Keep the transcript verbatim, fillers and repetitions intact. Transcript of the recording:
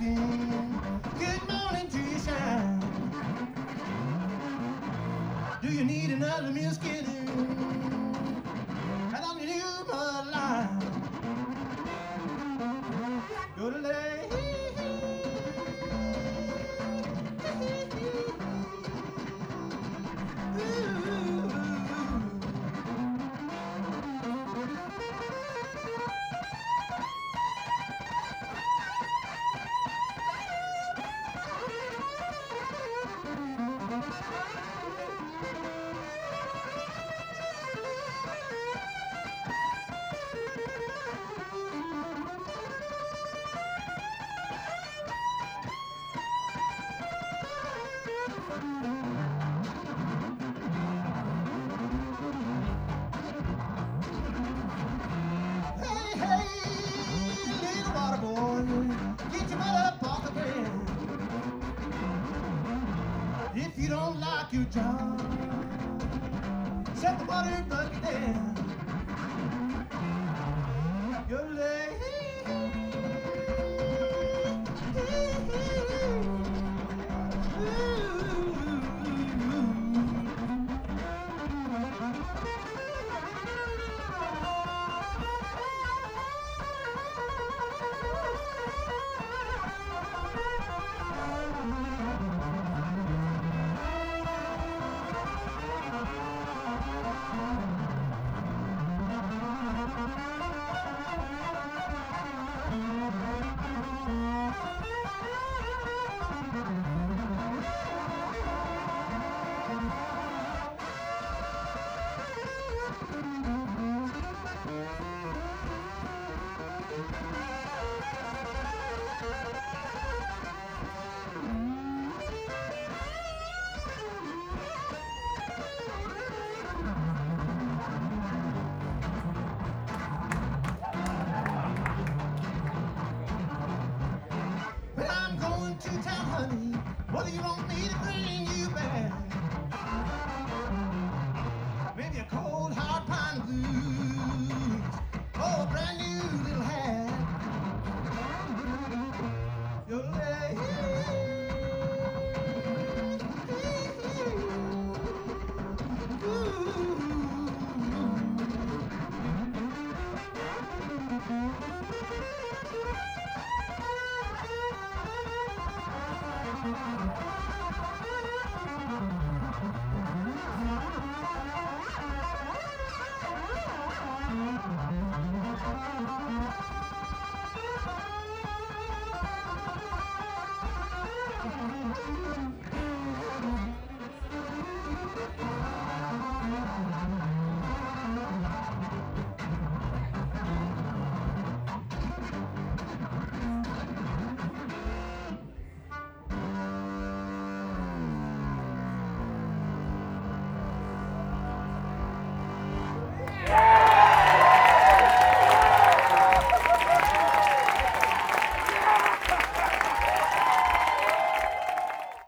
sing good morning to you, shine. Do you need another music? I don't need you but line. Go to lay. If you don't like your job, set the water bucket down. You're late. To town, honey, what do you want me to bring you back? Maybe a cold hard pine blues, or a brand new little hat. You're late. Ooh.